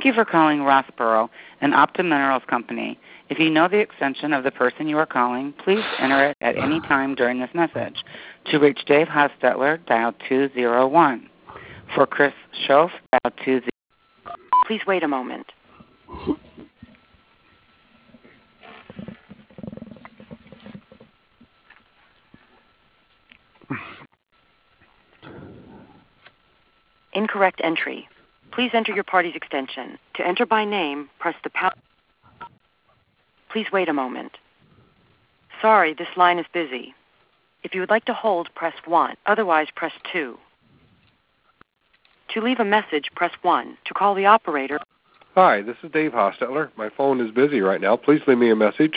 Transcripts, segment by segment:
Thank you for calling Rossborough and Optum Minerals Company. If you know the extension of the person you are calling, please enter it at any time during this message. To reach Dave Hostetler, dial 201. For Chris Schoaf, dial 20. Please wait a moment. Incorrect entry. Please enter your party's extension. To enter by name, press the pound. Please wait a moment. Sorry, this line is busy. If you would like to hold, press 1. Otherwise, press 2. To leave a message, press 1. To call the operator. Hi, this is Dave Hostetler. My phone is busy right now. Please leave me a message.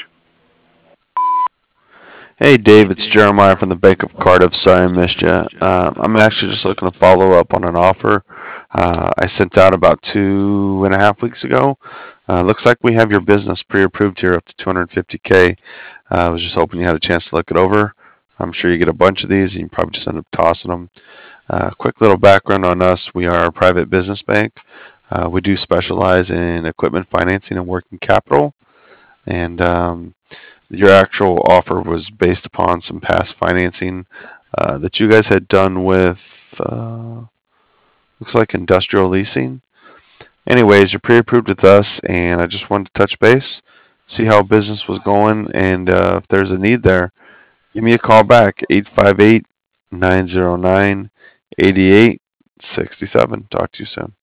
Hey, Dave, it's Jeremiah from the Bank of Cardiff. Sorry I missed you. I'm actually just looking to follow up on an offer I sent out about 2.5 weeks ago. Looks like we have your business pre-approved here up to $250K. I was just hoping you had a chance to look it over. I'm sure you get a bunch of these, and you probably just end up tossing them. Quick little background on us. We are a private business bank. We do specialize in equipment financing and working capital. And your actual offer was based upon some past financing that you guys had done with, looks like industrial leasing. Anyways, you're pre-approved with us, and I just wanted to touch base, see how business was going, and if there's a need there, give me a call back, 858-909-8867. Talk to you soon.